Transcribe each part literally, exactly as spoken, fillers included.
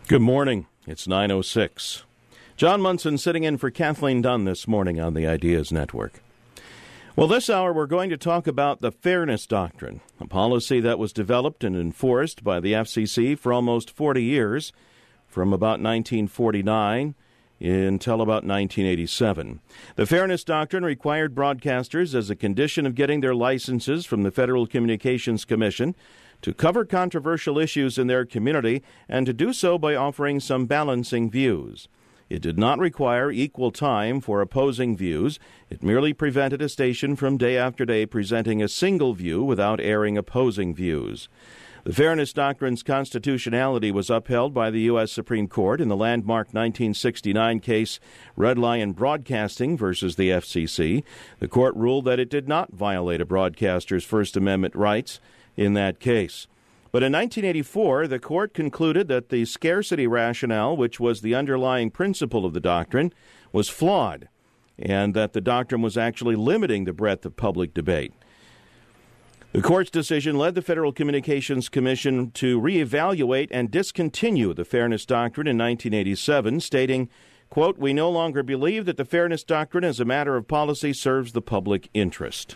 Good morning. It's nine oh six. John Munson sitting in for Kathleen Dunn this morning on the Ideas Network. Well, this hour we're going to talk about the Fairness Doctrine, a policy that was developed and enforced by the F C C for almost forty years, from about nineteen forty-nine until about nineteen eighty-seven. The Fairness Doctrine required broadcasters, as a condition of getting their licenses from the Federal Communications Commission, to cover controversial issues in their community and to do so by offering some balancing views. It did not require equal time for opposing views. It merely prevented a station from day after day presenting a single view without airing opposing views. The Fairness Doctrine's constitutionality was upheld by the U S Supreme Court in the landmark nineteen sixty-nine case Red Lion Broadcasting versus the F C C. The court ruled that it did not violate a broadcaster's First Amendment rights in that case. But in nineteen eighty-four, the court concluded that the scarcity rationale, which was the underlying principle of the doctrine, was flawed, and that the doctrine was actually limiting the breadth of public debate. The court's decision led the Federal Communications Commission to reevaluate and discontinue the Fairness Doctrine in nineteen eighty-seven, stating, quote, "We no longer believe that the Fairness Doctrine as a matter of policy serves the public interest."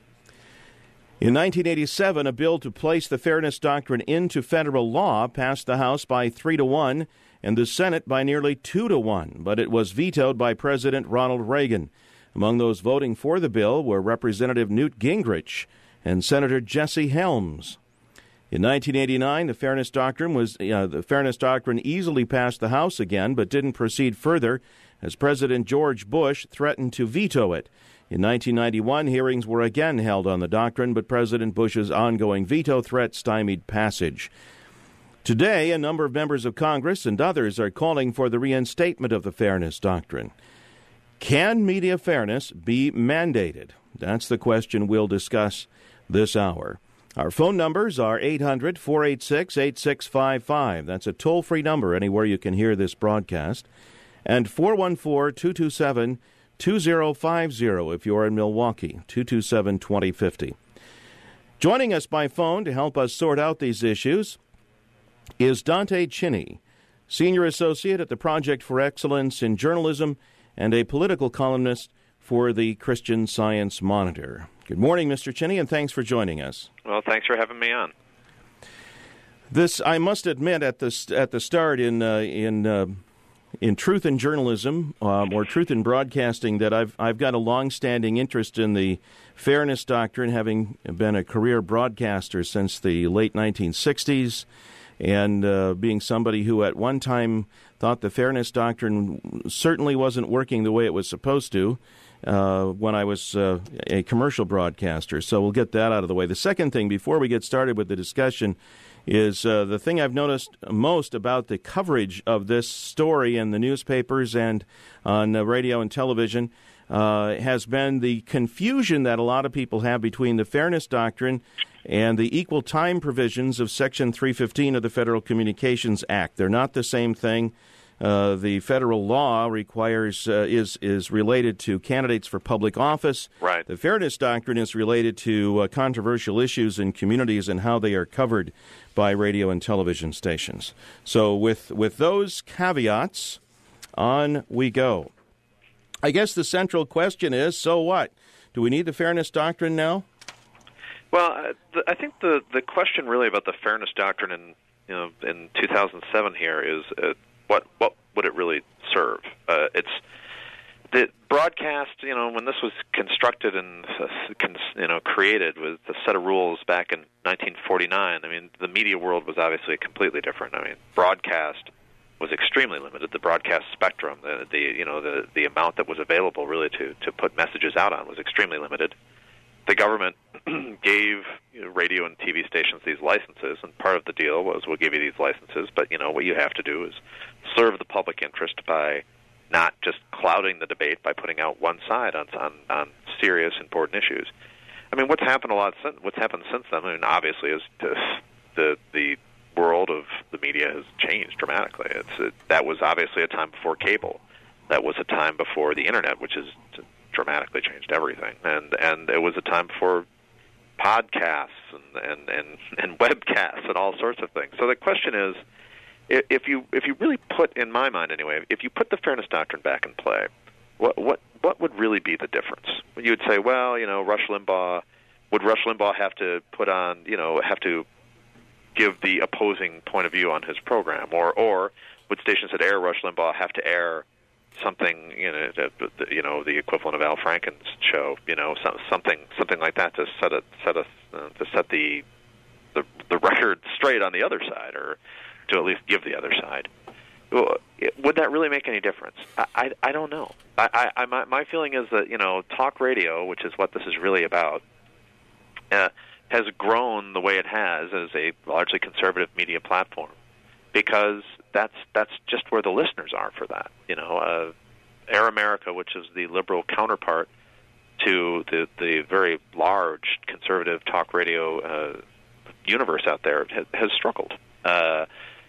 In nineteen eighty-seven, a bill to place the Fairness Doctrine into federal law passed the House by three to one and the Senate by nearly two to one, but it was vetoed by President Ronald Reagan. Among those voting for the bill were Representative Newt Gingrich and Senator Jesse Helms. In nineteen eighty-nine, the Fairness Doctrine was uh, the Fairness Doctrine easily passed the House again, but didn't proceed further as President George Bush threatened to veto it. In nineteen ninety-one, hearings were again held on the doctrine, but President Bush's ongoing veto threat stymied passage. Today, a number of members of Congress and others are calling for the reinstatement of the Fairness Doctrine. Can media fairness be mandated? That's the question we'll discuss this hour. Our phone numbers are eight hundred, four eight six, eight six five five. That's a toll-free number anywhere you can hear this broadcast. And four one four, two two seven, two zero five zero if you're in Milwaukee, two two seven, two zero five zero. Joining us by phone to help us sort out these issues is Dante Chinny, Senior Associate at the Project for Excellence in Journalism and a political columnist for the Christian Science Monitor. Good morning, Mister Chinny, and thanks for joining us. Well, thanks for having me on. This, I must admit, at the at the start in uh, in uh, in truth in journalism um, or truth in broadcasting, that I've I've got a long-standing interest in the Fairness Doctrine, having been a career broadcaster since the late nineteen sixties, and uh, being somebody who at one time thought the Fairness Doctrine certainly wasn't working the way it was supposed to. Uh, when I was uh, a commercial broadcaster. So we'll get that out of the way. The second thing, before we get started with the discussion, is uh, the thing I've noticed most about the coverage of this story in the newspapers and on uh, radio and television uh, has been the confusion that a lot of people have between the Fairness Doctrine and the equal time provisions of Section three fifteen of the Federal Communications Act. They're not the same thing. Uh, the federal law requires uh, is is related to candidates for public office. Right. The Fairness Doctrine is related to uh, controversial issues in communities and how they are covered by radio and television stations. So with with those caveats, on we go. I guess the central question is, so what? Do we need the Fairness Doctrine now? Well, uh, the, I think the the question really about the Fairness Doctrine in you know in two thousand seven here is. Uh, What what would it really serve? Uh, it's the broadcast. You know, when this was constructed and uh, you know created with the set of rules back in nineteen forty-nine. I mean, the media world was obviously completely different. I mean, broadcast was extremely limited. The broadcast spectrum, the, the you know the the amount that was available really to to put messages out on was extremely limited. The government gave you know, radio and T V stations these licenses, and part of the deal was we'll give you these licenses, but you know what you have to do is serve the public interest by not just clouding the debate by putting out one side on on, on serious, important issues. I mean, what's happened a lot since what's happened since then? I mean, obviously, is to, the the world of the media has changed dramatically. It's it, that was obviously a time before cable. That was a time before the internet, which has dramatically changed everything, and and it was a time before podcasts and and and, and webcasts and all sorts of things. So the question is, if you if you really put, in my mind anyway, if you put the fairness doctrine back in play, what what what would really be the difference? You would say, well, you know, Rush Limbaugh, would Rush Limbaugh have to put on, you know, have to give the opposing point of view on his program, or or would stations that air Rush Limbaugh have to air something, you know, the, you know, the equivalent of Al Franken's show, you know, some, something something like that to set a set a uh, to set the, the the record straight on the other side, or to at least give the other side. Would that really make any difference? I, I, I don't know. I, I, my, my feeling is that, you know, talk radio, which is what this is really about, uh, has grown the way it has as a largely conservative media platform, because that's that's just where the listeners are for that. You know, uh, Air America, which is the liberal counterpart to the the very large conservative talk radio uh, universe out there, has, has struggled. Uh,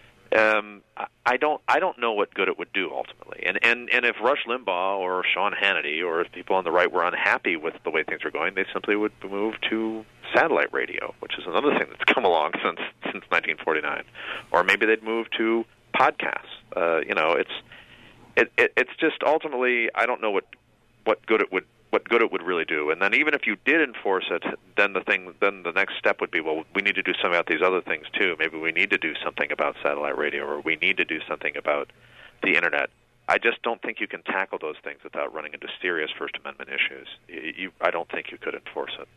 um, I don't I don't know what good it would do ultimately. And, and and if Rush Limbaugh or Sean Hannity or if people on the right were unhappy with the way things are going, they simply would move to satellite radio, which is another thing that's come along since since nineteen forty-nine. Or maybe they'd move to podcasts. Uh, you know, it's it, it it's just ultimately I don't know what what good it would what good it would really do. And then even if you did enforce it, then the thing then the next step would be, well, we need to do something about these other things too. Maybe we need to do something about satellite radio, or we need to do something about the internet. I just don't think you can tackle those things without running into serious First Amendment issues. You, you, I don't think you could enforce it.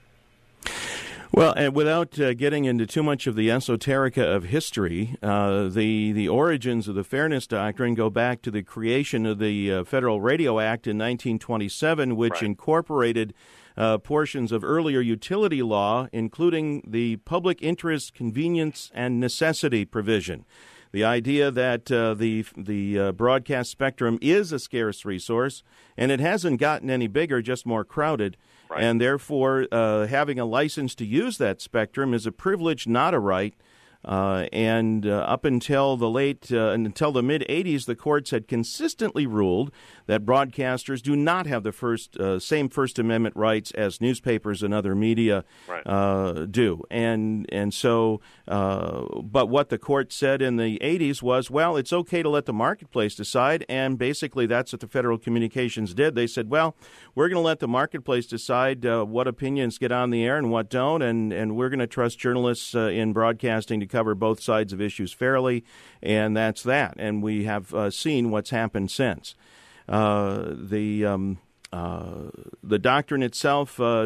Well, and without uh, getting into too much of the esoterica of history, uh, the the origins of the Fairness Doctrine go back to the creation of the uh, Federal Radio Act in nineteen twenty-seven, which right. incorporated uh, portions of earlier utility law, including the public interest, convenience, and necessity provision. The idea that uh, the the uh, broadcast spectrum is a scarce resource, and it hasn't gotten any bigger, just more crowded. Right. And therefore, uh, having a license to use that spectrum is a privilege, not a right. Uh, and uh, up until the late, uh, until the mid-eighties, the courts had consistently ruled that broadcasters do not have the first uh, same First Amendment rights as newspapers and other media right. uh, do. And and so, uh, but what the court said in the eighties was, well, it's okay to let the marketplace decide. And basically, that's what the Federal Communications did. They said, well, we're going to let the marketplace decide uh, what opinions get on the air and what don't, and and we're going to trust journalists uh, in broadcasting to cover both sides of issues fairly, and that's that. And we have uh, seen what's happened since. Uh, the um, uh, the doctrine itself uh,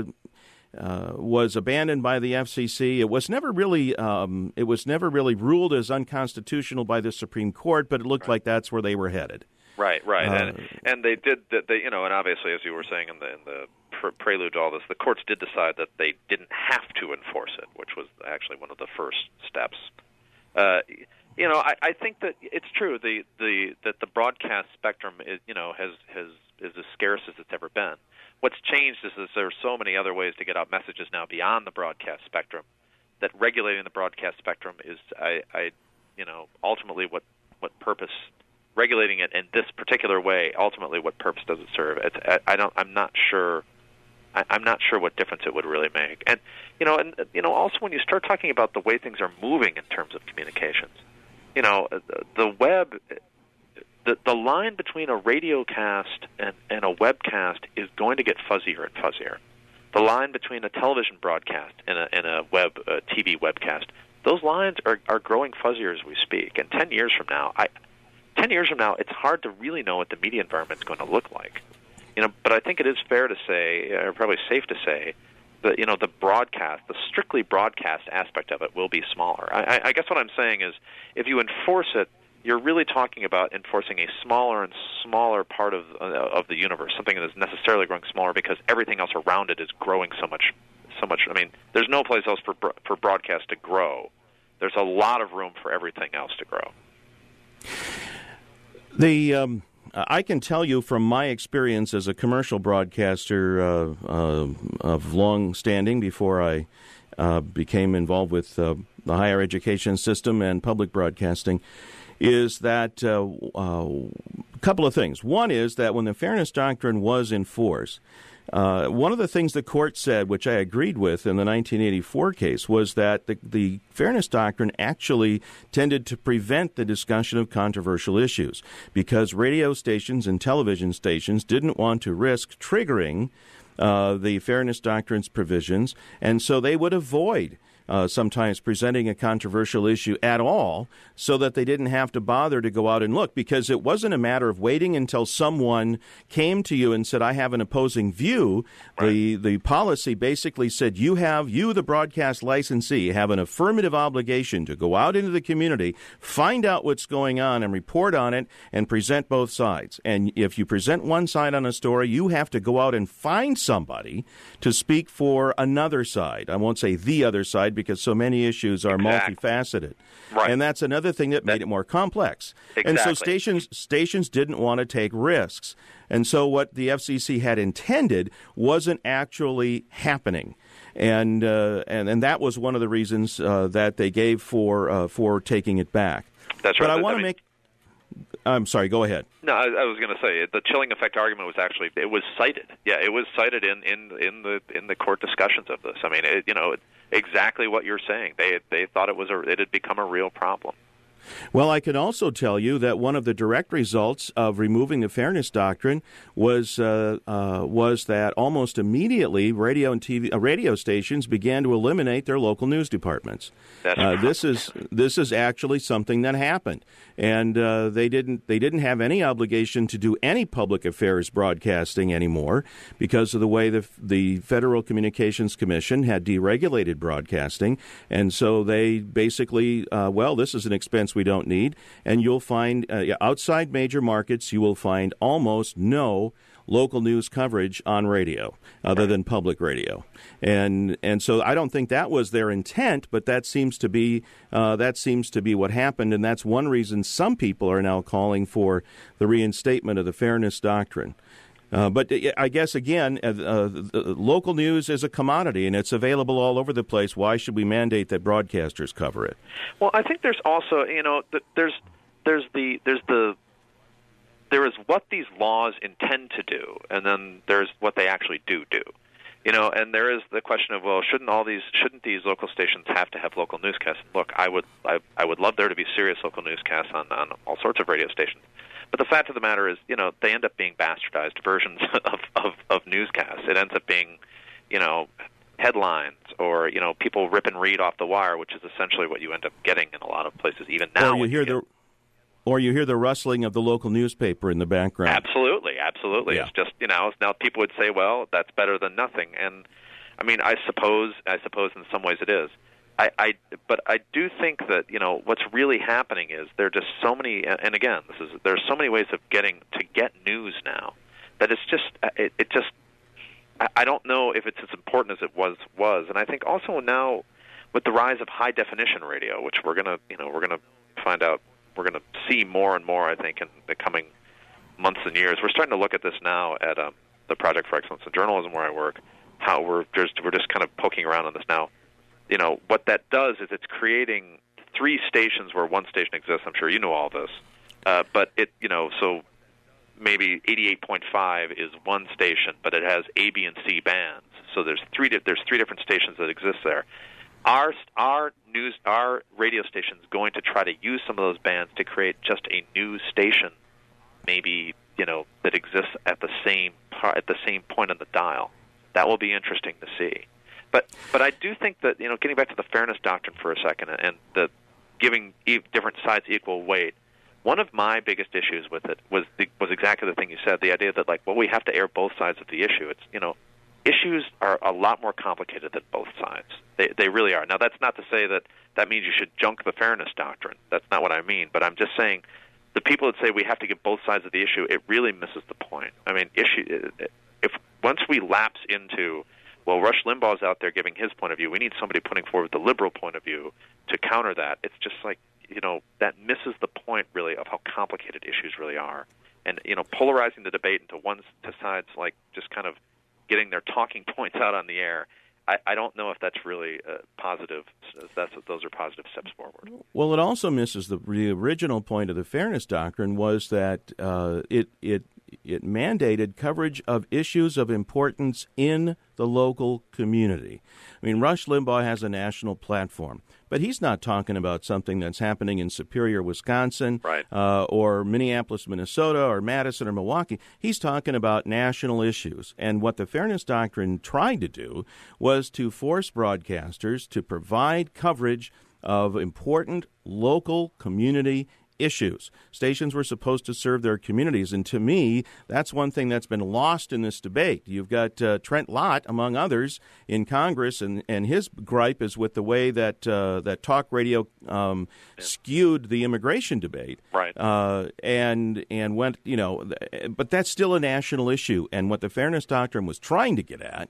uh, was abandoned by the F C C. It was never really um, it was never really ruled as unconstitutional by the Supreme Court, but it looked right. like that's where they were headed. Right, right, uh, and and they did. They, you know, and obviously, as you were saying in the in the pre- prelude to all this, the courts did decide that they didn't have to enforce it, which was actually one of the first steps. Uh, you know, I, I think that it's true. The, the that the broadcast spectrum is, you know, has has is as scarce as it's ever been. What's changed is, is there are so many other ways to get out messages now beyond the broadcast spectrum, that regulating the broadcast spectrum is, I, I you know, ultimately what what purpose. Regulating it in this particular way, ultimately, what purpose does it serve? It's, I, I don't. I'm not sure. I, I'm not sure what difference it would really make. And you know, and you know, also when you start talking about the way things are moving in terms of communications, you know, the, the web, the the line between a radio cast and, and a webcast is going to get fuzzier and fuzzier. The line between a television broadcast and a and a web a T V webcast, those lines are are growing fuzzier as we speak. And ten years from now, I. Ten years from now, it's hard to really know what the media environment is going to look like, you know. But I think it is fair to say, or probably safe to say, that you know the broadcast, the strictly broadcast aspect of it, will be smaller. I, I guess what I'm saying is, if you enforce it, you're really talking about enforcing a smaller and smaller part of uh, of the universe, something that is necessarily growing smaller because everything else around it is growing so much, so much. I mean, there's no place else for for broadcast to grow. There's a lot of room for everything else to grow. The um, I can tell you from my experience as a commercial broadcaster uh, uh, of long standing before I uh, became involved with uh, the higher education system and public broadcasting, is that uh, uh, a couple of things. One is that when the Fairness Doctrine was in force, Uh, one of the things the court said, which I agreed with in the nineteen eighty-four case, was that the, the Fairness Doctrine actually tended to prevent the discussion of controversial issues because radio stations and television stations didn't want to risk triggering uh, the Fairness Doctrine's provisions, and so they would avoid Uh, sometimes presenting a controversial issue at all so that they didn't have to bother to go out and look, because it wasn't a matter of waiting until someone came to you and said, I have an opposing view. Right. The the policy basically said you have, you the broadcast licensee, have an affirmative obligation to go out into the community, find out what's going on and report on it and present both sides. And if you present one side on a story, you have to go out and find somebody to speak for another side. I won't say the other side, because so many issues are exactly. multifaceted. Right. And that's another thing that made that, it more complex. Exactly. And so stations stations didn't want to take risks. And so what the F C C had intended wasn't actually happening. And uh, and, and that was one of the reasons uh, that they gave for uh, for taking it back. That's right. But I want I to mean, make I'm sorry, go ahead. No, I, I was going to say the chilling effect argument was actually it was cited. Yeah, it was cited in, in, in the in the court discussions of this. I mean, it, you know, exactly what you're saying. They they thought it was a it had become a real problem. Well, I can also tell you that one of the direct results of removing the Fairness Doctrine was uh, uh, was that almost immediately radio and T V uh, radio stations began to eliminate their local news departments. That's uh, this is this is actually something that happened, and uh, they didn't they didn't have any obligation to do any public affairs broadcasting anymore because of the way the the Federal Communications Commission had deregulated broadcasting, and so they basically uh, well, this is an expense we don't need, and you'll find uh, outside major markets you will find almost no local news coverage on radio other than public radio, and and so I don't think that was their intent, but that seems to be uh, that seems to be what happened, and that's one reason some people are now calling for the reinstatement of the Fairness Doctrine. Uh, but I guess, again, uh, uh, local news is a commodity, and it's available all over the place. Why should we mandate that broadcasters cover it? Well, I think there's also, you know, there's there's the there's the there is what these laws intend to do, and then there's what they actually do do. You know, and there is the question of, well, shouldn't all these shouldn't these local stations have to have local newscasts? Look, I would I, I would love there to be serious local newscasts on, on all sorts of radio stations. But the fact of the matter is, you know, they end up being bastardized versions of, of, of newscasts. It ends up being, you know, headlines or, you know, people rip and read off the wire, which is essentially what you end up getting in a lot of places, even now. Or you hear you the, or you hear the rustling of the local newspaper in the background. Absolutely, absolutely. Yeah. It's just, you know, now people would say, well, that's better than nothing. And, I mean, I suppose, I suppose in some ways it is. I, I, but I do think that, you know, what's really happening is there are just so many, and again, this is there's so many ways of getting to get news now that it's just, it, it just, I, I don't know if it's as important as it was was, and I think also now with the rise of high definition radio, which we're gonna, you know, we're gonna find out, we're gonna see more and more, I think, in the coming months and years. We're starting to look at this now at um, the Project for Excellence in Journalism, where I work. How we're just we're just kind of poking around on this now. You know, what that does is it's creating three stations where one station exists. I'm sure you know all this. Uh, but it, you know, so maybe eighty-eight point five is one station, but it has A, B, and C bands. So there's three there's three different stations that exist there. Our our news our radio station is going to try to use some of those bands to create just a new station, maybe, you know, that exists at the same at the same point on the dial. That will be interesting to see. But but I do think that, you know, getting back to the Fairness Doctrine for a second and the giving different sides equal weight, one of my biggest issues with it was the, was exactly the thing you said, the idea that, like, well, we have to air both sides of the issue. It's, you know, issues are a lot more complicated than both sides. They they really are. Now, that's not to say that that means you should junk the Fairness Doctrine. That's not what I mean. But I'm just saying the people that say we have to get both sides of the issue, it really misses the point. I mean, issue if once we lapse into, well, Rush Limbaugh's out there giving his point of view, we need somebody putting forward the liberal point of view to counter that. It's just like, you know, that misses the point, really, of how complicated issues really are. And, you know, polarizing the debate into one to sides, like just kind of getting their talking points out on the air, I, I don't know if that's really uh, positive. If that's those are positive steps forward. Well, it also misses the, the original point of the Fairness Doctrine was that uh, it it it mandated coverage of issues of importance in the local community. I mean, Rush Limbaugh has a national platform, but he's not talking about something that's happening in Superior, Wisconsin, right. uh, or Minneapolis, Minnesota, or Madison or Milwaukee. He's talking about national issues. And what the Fairness Doctrine tried to do was to force broadcasters to provide coverage of important local community issues. Stations were supposed to serve their communities, and to me, that's one thing that's been lost in this debate. You've got uh, Trent Lott, among others, in Congress, and, and his gripe is with the way that uh, that talk radio um, yeah. skewed the immigration debate, right? Uh, and and went, you know, but that's still a national issue. And what the Fairness Doctrine was trying to get at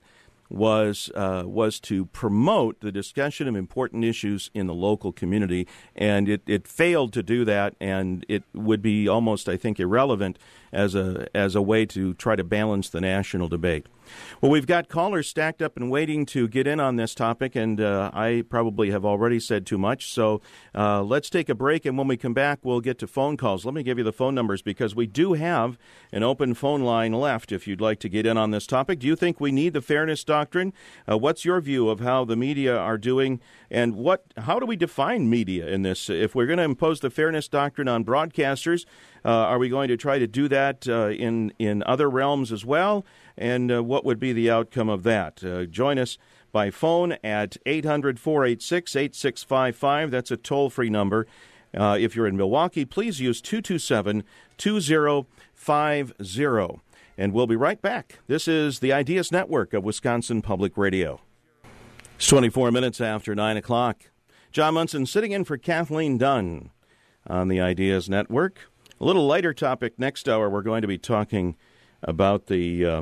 was uh, was to promote the discussion of important issues in the local community, and it, it failed to do that, and it would be almost, I think, irrelevant as a as a way to try to balance the national debate. Well, we've got callers stacked up and waiting to get in on this topic, and uh, I probably have already said too much, so uh, let's take a break, and when we come back, we'll get to phone calls. Let me give you the phone numbers, because we do have an open phone line left if you'd like to get in on this topic. Do you think we need the Fairness Doctrine? Uh, what's your view of how the media are doing, and what? how do we define media in this? If we're going to impose the Fairness Doctrine on broadcasters, uh, are we going to try to do that uh, in, in other realms as well? And uh, what would be the outcome of that? Uh, join us by phone at eight hundred, four eight six, eight six five five. That's a toll-free number. Uh, if you're in Milwaukee, please use two two seven, two zero five zero. And we'll be right back. This is the Ideas Network of Wisconsin Public Radio. It's twenty-four minutes after nine o'clock. John Munson sitting in for Kathleen Dunn on the Ideas Network. A little lighter topic next hour. We're going to be talking about the uh,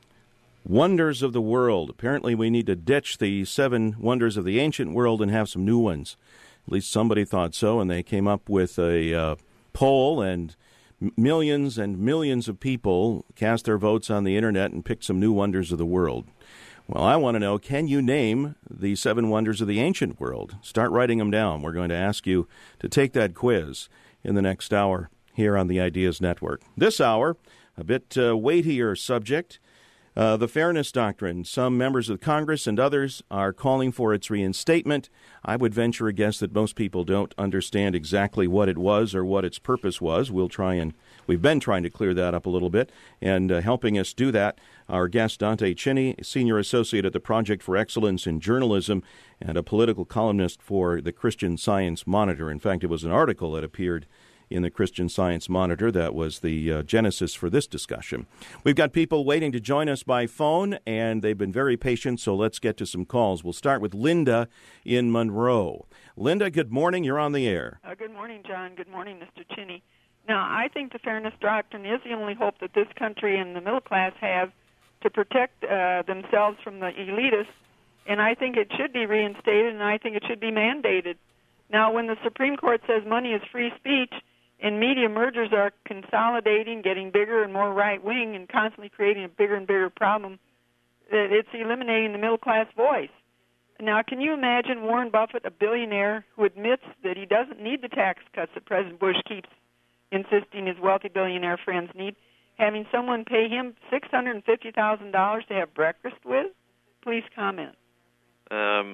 wonders of the world. Apparently we need to ditch the seven wonders of the ancient world and have some new ones. At least somebody thought so, and they came up with a uh, poll, and millions and millions of people cast their votes on the Internet and picked some new wonders of the world. Well, I want to know, can you name the seven wonders of the ancient world? Start writing them down. We're going to ask you to take that quiz in the next hour here on the Ideas Network. This hour, a bit uh, weightier subject, uh, the Fairness Doctrine. Some members of Congress and others are calling for its reinstatement. I would venture a guess that most people don't understand exactly what it was or what its purpose was. We'll try and We've been trying to clear that up a little bit, and uh, helping us do that, our guest Dante Chinny, Senior Associate at the Project for Excellence in Journalism and a political columnist for the Christian Science Monitor. In fact, it was an article that appeared in the Christian Science Monitor that was the uh, genesis for this discussion. We've got people waiting to join us by phone, and they've been very patient, so let's get to some calls. We'll start with Linda in Monroe. Linda, good morning. You're on the air. Uh, good morning, John. Good morning, Mister Chinny. Now, I think the Fairness Doctrine is the only hope that this country and the middle class have to protect uh, themselves from the elitists, and I think it should be reinstated, and I think it should be mandated. Now, when the Supreme Court says money is free speech, and media mergers are consolidating, getting bigger and more right-wing, and constantly creating a bigger and bigger problem, it's eliminating the middle-class voice. Now, can you imagine Warren Buffett, a billionaire who admits that he doesn't need the tax cuts that President Bush keeps insisting his wealthy billionaire friends need, having someone pay him six hundred fifty thousand dollars to have breakfast with? Please comment. Um,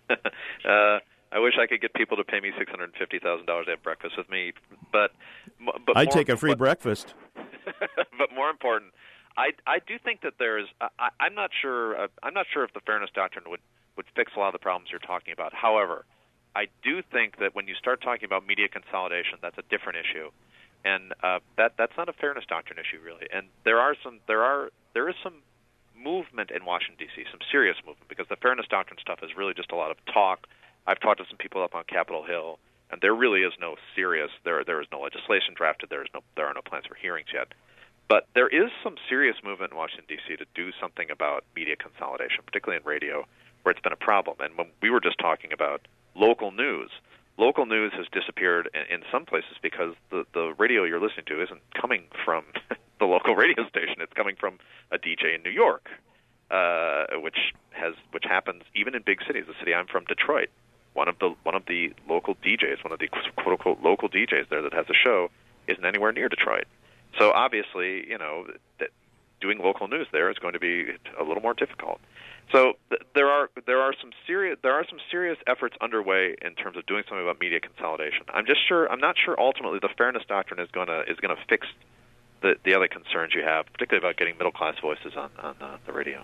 uh, I wish I could get people to pay me six hundred fifty thousand dollars to have breakfast with me, but, but I'd more, take a free but, breakfast. But more important, I, I do think that there is. I, I'm not sure. Uh, I'm not sure if the Fairness Doctrine would, would fix a lot of the problems you're talking about. However, I do think that when you start talking about media consolidation, that's a different issue. And uh, that that's not a Fairness Doctrine issue, really. And there are some there are there is some movement in Washington D C, some serious movement, because the Fairness Doctrine stuff is really just a lot of talk. I've talked to some people up on Capitol Hill, and there really is no serious there there is no legislation drafted. There is no there are no plans for hearings yet. But there is some serious movement in Washington D C to do something about media consolidation, particularly in radio, where it's been a problem. And when we were just talking about local news. Local news has disappeared in some places because the, the radio you're listening to isn't coming from the local radio station. It's coming from a D J in New York, uh, which has has, which happens even in big cities. The city I'm from, Detroit, one of the one of the local D Js, one of the quote unquote local D Js there that has a show, isn't anywhere near Detroit. So obviously, you know, that doing local news there is going to be a little more difficult. So th- there are there are some serious there are some serious efforts underway in terms of doing something about media consolidation. I'm just sure I'm not sure ultimately the fairness doctrine is going to is going to fix the the other concerns you have, particularly about getting middle class voices on on uh, the radio.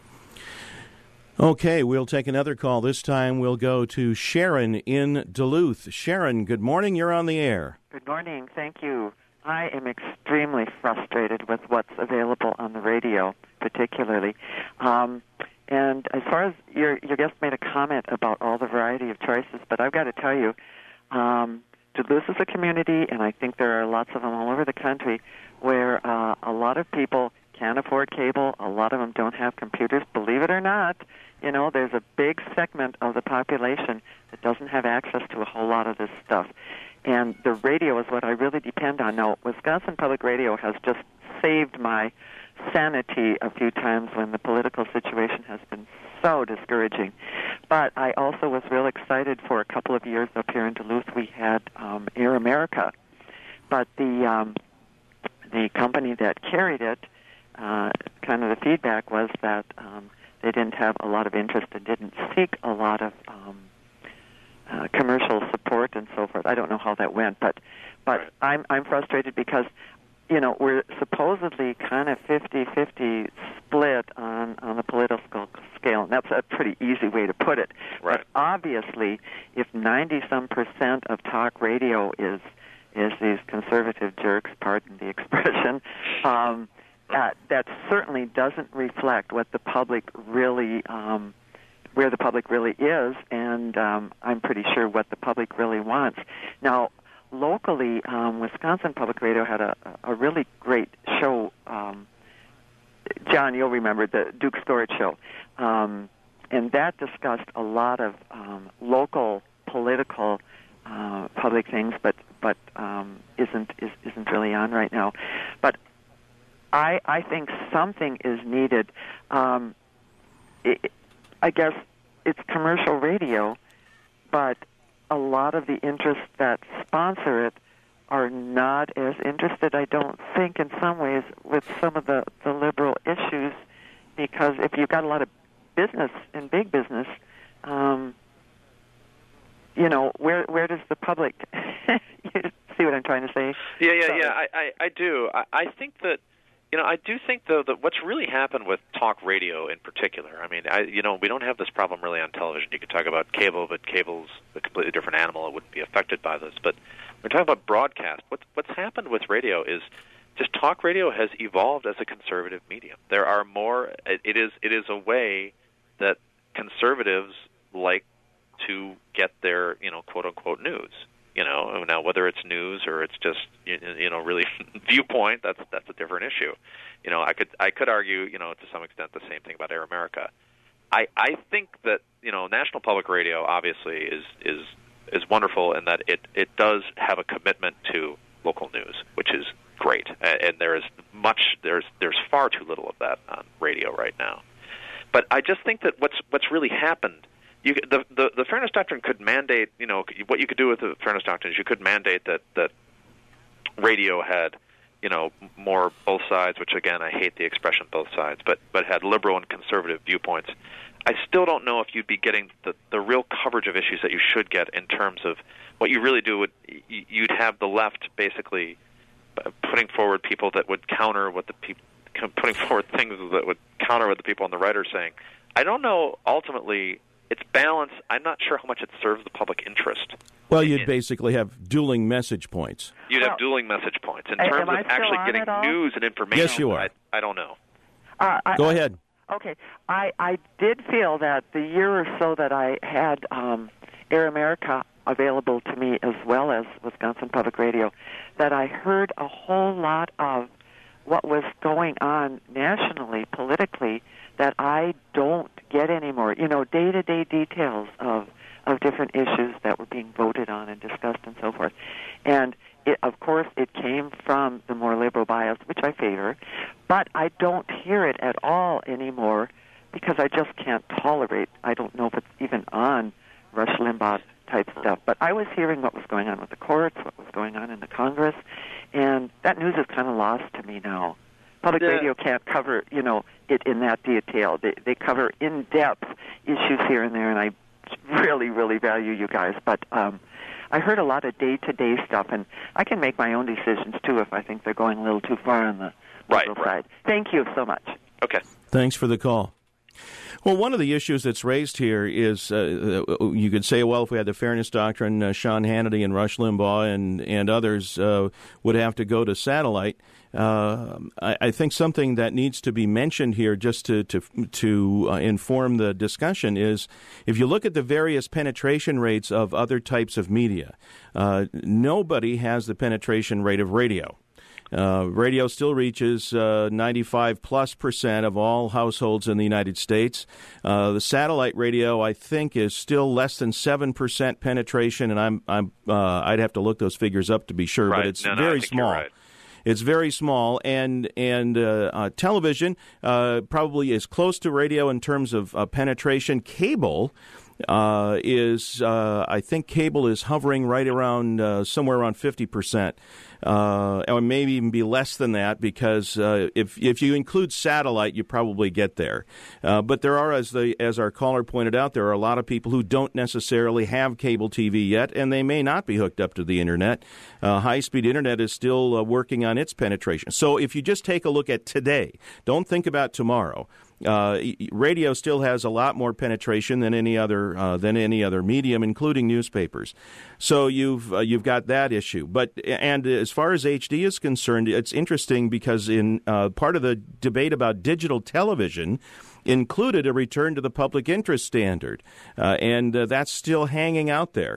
Okay, we'll take another call. This time we'll go to Sharon in Duluth. Sharon, good morning. You're on the air. Good morning. Thank you. I am extremely frustrated with what's available on the radio, particularly. Um, and as far as your your guest made a comment about all the variety of choices, but I've got to tell you, um, Duluth is a community, and I think there are lots of them all over the country, where uh, a lot of people can't afford cable. A lot of them don't have computers. Believe it or not, you know, there's a big segment of the population that doesn't have access to a whole lot of this stuff. And the radio is what I really depend on. Now, Wisconsin Public Radio has just saved my sanity a few times when the political situation has been so discouraging. But I also was real excited for a couple of years up here in Duluth. We had um, Air America. But the um, the company that carried it, uh, kind of the feedback was that um, they didn't have a lot of interest and didn't seek a lot of um, uh, commercial support and so forth. I don't know how that went, but but Right. I'm I'm frustrated because, you know, we're supposedly kind of fifty-fifty split on, on the political scale, and that's a pretty easy way to put it. Right. But obviously, if ninety-some percent of talk radio is is these conservative jerks, pardon the expression, um, uh, that certainly doesn't reflect what the public really, um, where the public really is, and um, I'm pretty sure what the public really wants. Now, locally, um, Wisconsin Public Radio had a, a really great show. Um, John, you'll remember the Duke Storage Show, um, and that discussed a lot of um, local political uh, public things, but but um, isn't is, isn't really on right now. But I I think something is needed. Um, it, I guess it's commercial radio, but a lot of the interests that sponsor it are not as interested, I don't think, in some ways, with some of the, the liberal issues, because if you've got a lot of business and big business, um, you know, where where does the public you see what I'm trying to say? Yeah, yeah, so, yeah. I, I, I do. I, I think that, you know, I do think though that what's really happened with talk radio in particular. I mean, I, you know, we don't have this problem really on television. You could talk about cable, but cable's a completely different animal. It wouldn't be affected by this. But we're talking about broadcast. What's what's happened with radio is just talk radio has evolved as a conservative medium. There are more. It, it is it is a way that conservatives like to get their, you know, quote unquote news. You know, now whether it's news or it's just, you know, really viewpoint, that's that's a different issue. You know, I could I could argue, you know, to some extent the same thing about Air America. I I think that, you know, National Public Radio obviously is is is wonderful in that it it does have a commitment to local news, which is great, and there is much there's there's far too little of that on radio right now. But I just think that what's what's really happened. You, the, the the fairness doctrine could mandate, you know, what you could do with the fairness doctrine is you could mandate that, that radio had, you know, more both sides, which again I hate the expression both sides, but but had liberal and conservative viewpoints. I still don't know if you'd be getting the, the real coverage of issues that you should get in terms of what you really do. Would you'd have the left basically putting forward people that would counter what the people putting forward things that would counter what the people on the right are saying. I don't know ultimately. It's balanced. I'm not sure how much it serves the public interest. Well, you'd basically have dueling message points. You'd well, have dueling message points. In am terms I of actually getting news and information, yes, you are. I, I don't know. Uh, I, Go ahead. Okay. I, I did feel that the year or so that I had um, Air America available to me as well as Wisconsin Public Radio, that I heard a whole lot of what was going on nationally, politically, that I don't get anymore. You know, day-to-day details of of different issues that were being voted on and discussed and so forth. And, it, of course, it came from the more liberal bias, which I favor, but I don't hear it at all anymore because I just can't tolerate, I don't know if it's even on Rush Limbaugh type stuff, but I was hearing what was going on with the courts, what was going on in the Congress, and that news is kind of lost to me now. Public yeah. radio can't cover, you know, it in that detail. They, they cover in-depth issues here and there, and I really, really value you guys. But um, I heard a lot of day-to-day stuff, and I can make my own decisions, too, if I think they're going a little too far on the right, liberal right. side. Thank you so much. Okay. Thanks for the call. Well, one of the issues that's raised here is uh, you could say, well, if we had the Fairness Doctrine, uh, Sean Hannity and Rush Limbaugh and, and others uh, would have to go to satellite. Uh, I, I think something that needs to be mentioned here just to, to, to uh, inform the discussion is if you look at the various penetration rates of other types of media, uh, nobody has the penetration rate of radio. Uh, radio still reaches uh, ninety-five plus percent of all households in the United States. Uh, the satellite radio, I think, is still less than seven percent penetration, and I'm, I'm, uh, I'd have to look those figures up to be sure, right. but it's no, no, very I think small. You're right. It's very small, and and uh, uh, television uh, probably is close to radio in terms of uh, penetration. Cable uh, is, uh, I think, cable is hovering right around uh, somewhere around fifty percent. Uh, or maybe even be less than that, because uh, if if you include satellite, you probably get there. Uh, but there are, as the as our caller pointed out, there are a lot of people who don't necessarily have cable T V yet, and they may not be hooked up to the internet. Uh, high-speed internet is still uh, working on its penetration. So if you just take a look at today, don't think about tomorrow. Uh, radio still has a lot more penetration than any other uh, than any other medium, including newspapers. So you've uh, you've got that issue. But and as far as H D is concerned, it's interesting because in uh, part of the debate about digital television included a return to the public interest standard, uh, and uh, that's still hanging out there.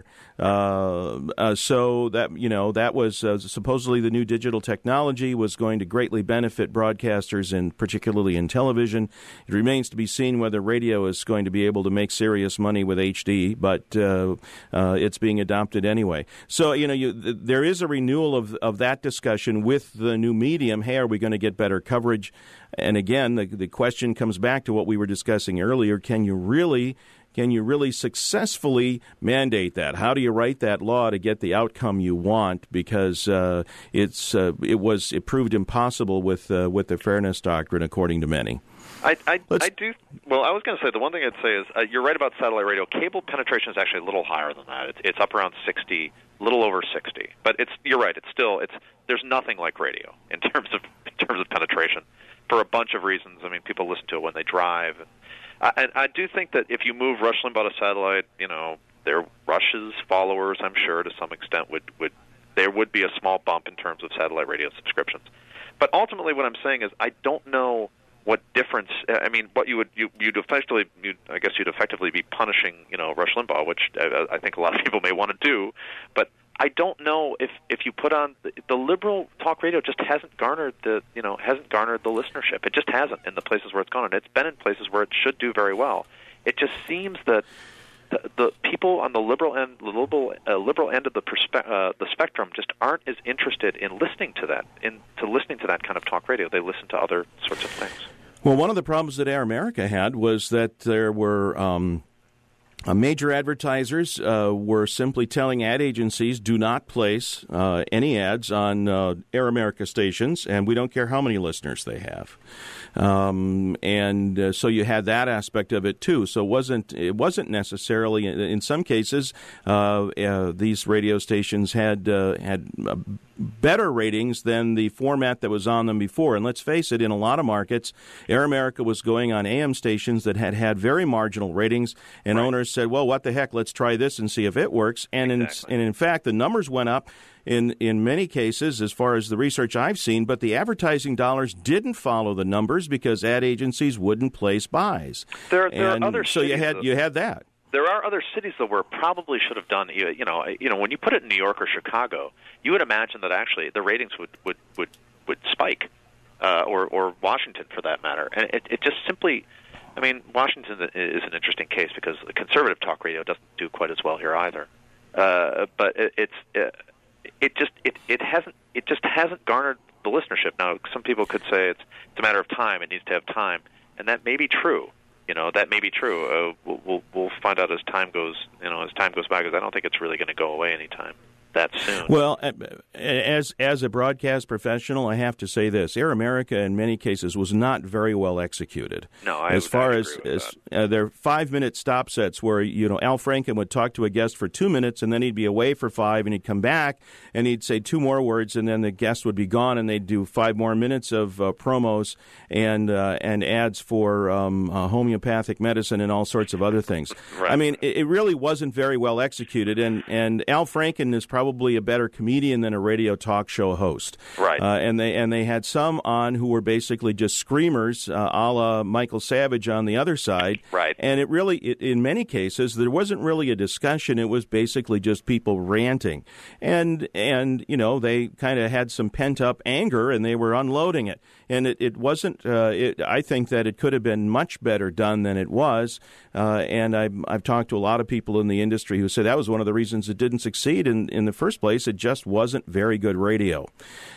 Uh, uh, so that you know that was uh, supposedly the new digital technology was going to greatly benefit broadcasters, and particularly in television. It remains to be seen whether radio is going to be able to make serious money with H D, but uh, uh, it's being adopted anyway. So you know you, th- there is a renewal of of that discussion with the new medium. Hey, are we going to get better coverage? And again, the the question comes back to what we were discussing earlier. Can you really Can you really successfully mandate that? How do you write that law to get the outcome you want? Because uh, it's uh, it was it proved impossible with uh, with the Fairness Doctrine, according to many. I, I, I do. Well, I was going to say the one thing I'd say is uh, you're right about satellite radio. Cable penetration is actually a little higher than that. It's, it's up around sixty, a little over sixty. But it's you're right. It's still it's there's nothing like radio in terms of in terms of penetration for a bunch of reasons. I mean, people listen to it when they drive. And, uh, and I do think that if you move Rush Limbaugh to satellite, you know, their Rush's followers, I'm sure, to some extent, would would there would be a small bump in terms of satellite radio subscriptions. But ultimately, what I'm saying is, I don't know what difference. I mean, what you would you, you'd effectively, you'd, I guess, you'd effectively be punishing, you know, Rush Limbaugh, which I, I think a lot of people may want to do, but I don't know if, if you put on the, the liberal talk radio just hasn't garnered the you know hasn't garnered the listenership. It just hasn't in the places where it's gone, and it's been in places where it should do very well. It just seems that the, the people on the liberal end, the liberal uh, liberal end of the perspe- uh, the spectrum, just aren't as interested in listening to that, in to listening to that kind of talk radio. They listen to other sorts of things. Well, one of the problems that Air America had was that there were. Um Uh, major advertisers uh, were simply telling ad agencies, do not place uh, any ads on uh, Air America stations, and we don't care how many listeners they have. Um, and uh, so you had that aspect of it, too. So it wasn't, it wasn't necessarily, in some cases, uh, uh, these radio stations had, uh, had uh, better ratings than the format that was on them before. And let's face it, in a lot of markets, Air America was going on A M stations that had had very marginal ratings, and right. owners said, well, what the heck, let's try this and see if it works. And, exactly. in, and in fact, the numbers went up in, in many cases as far as the research I've seen, but the advertising dollars didn't follow the numbers because ad agencies wouldn't place buys. There, there and are other so you had that, you had that. There are other cities, though, where it probably should have done, you know, you know, when you put it in New York or Chicago, you would imagine that actually the ratings would, would, would, would spike, uh, or, or Washington for that matter. And it, it just simply... I mean, Washington is an interesting case because conservative talk radio doesn't do quite as well here either. Uh, but it, it's it, it just it, it hasn't it just hasn't garnered the listenership. Now, some people could say it's it's a matter of time; it needs to have time, and that may be true. You know, that may be true. Uh, we'll, we'll we'll find out as time goes, you know, as time goes by, because I don't think it's really going to go away anytime that soon. Well, as as a broadcast professional, I have to say this: Air America, in many cases, was not very well executed. No, I as would far agree as, with as uh, their five minute stop sets, where you know Al Franken would talk to a guest for two minutes, and then he'd be away for five, and he'd come back, and he'd say two more words, and then the guest would be gone, and they'd do five more minutes of uh, promos and uh, and ads for um, uh, homeopathic medicine and all sorts of other things. Right. I mean, it, it really wasn't very well executed, and and Al Franken is probably Probably a better comedian than a radio talk show host. Right. Uh, and they and they had some on who were basically just screamers, uh, a la Michael Savage on the other side. Right. And it really, it, in many cases, there wasn't really a discussion. It was basically just people ranting. And, and you know, they kind of had some pent-up anger, and they were unloading it. And it, it wasn't, uh, it, I think that it could have been much better done than it was. Uh, and I've, I've talked to a lot of people in the industry who say that was one of the reasons it didn't succeed in, in the first place. It just wasn't very good radio.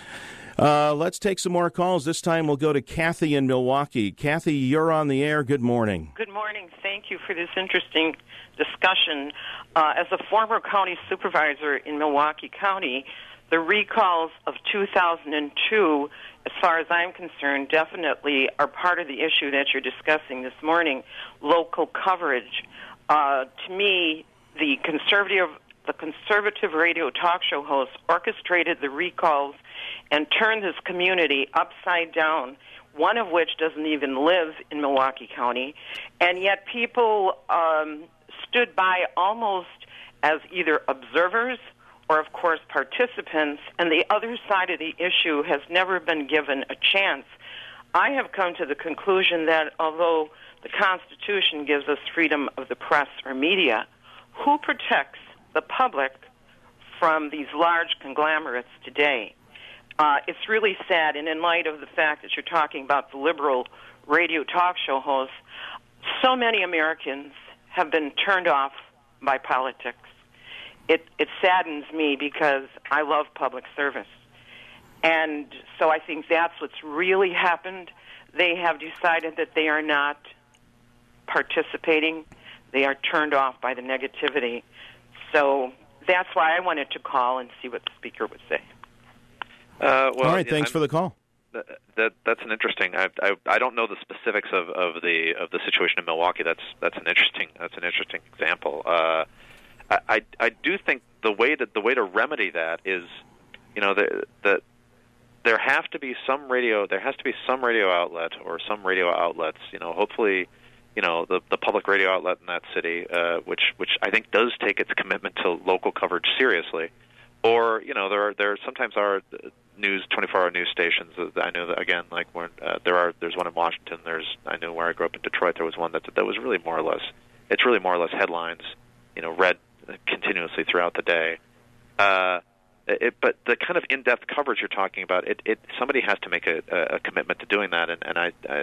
Uh, let's take some more calls. This time we'll go to Kathy in Milwaukee. Kathy, you're on the air. Good morning. Good morning. Thank you for this interesting discussion. Uh, as a former county supervisor in Milwaukee County, the recalls of two thousand two, as far as I'm concerned, definitely are part of the issue that you're discussing this morning, local coverage. Uh, to me, the conservative the conservative radio talk show hosts orchestrated the recalls and turned this community upside down, one of which doesn't even live in Milwaukee County, and yet people um, stood by almost as either observers or, of course, participants, and the other side of the issue has never been given a chance. I have come to the conclusion that although the Constitution gives us freedom of the press or media, who protects the public from these large conglomerates today? Uh, it's really sad, and in light of the fact that you're talking about the liberal radio talk show hosts, so many Americans have been turned off by politics. It, it saddens me because I love public service. And so I think that's what's really happened. They have decided that they are not participating. They are turned off by the negativity. So that's why I wanted to call and see what the speaker would say. Uh, well, All right, thanks I'm, for the call. That, that that's an interesting. I, I I don't know the specifics of, of the of the situation in Milwaukee. That's that's an interesting that's an interesting example. Uh, I, I I do think the way that the way to remedy that is, you know, the the there have to be some radio there has to be some radio outlet or some radio outlets. You know, hopefully, you know, the the public radio outlet in that city, uh, which which I think does take its commitment to local coverage seriously. Or, you know, there are there sometimes are news twenty-four hour news stations. I know that, again, like when uh, there are there's one in Washington. There's I know where I grew up in Detroit. There was one that that was really more or less it's really more or less headlines, you know, read continuously throughout the day. Uh, it, but the kind of in-depth coverage you're talking about, it, it somebody has to make a, a commitment to doing that. And, and I, I,